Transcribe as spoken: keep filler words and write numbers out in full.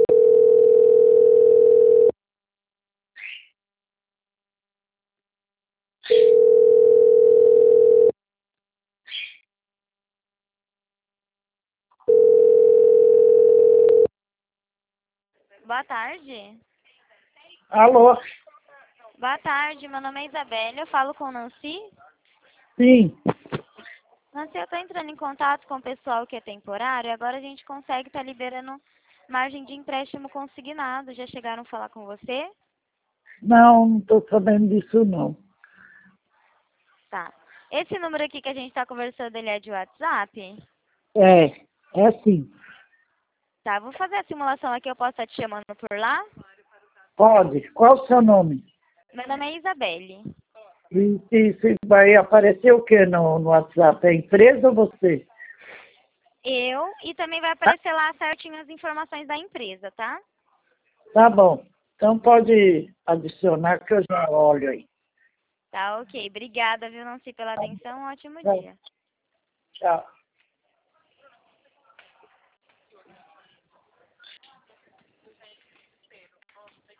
Boa tarde. Alô? Boa tarde, meu nome é Isabelle, eu falo com Nancy. Sim. Nancy, eu estou entrando em contato com o pessoal que é temporário e agora a gente consegue estar liberando margem de empréstimo consignado. Já chegaram a falar com você? Não, não estou sabendo disso não. Tá. Esse número aqui que a gente está conversando, ele é de WhatsApp? É, é sim. Tá, vou fazer a simulação aqui, eu posso estar te chamando por lá? Pode. Qual o seu nome? Meu nome é Isabelle. E se, se vai aparecer o que no, no WhatsApp? É a empresa ou você? Eu, e também vai Ah, aparecer lá certinho as informações da empresa, tá? tá bom. Então pode adicionar que eu já olho aí. Tá, ok. Obrigada, viu, Nancy, pela Tá atenção. Um ótimo bom. dia. Tchau.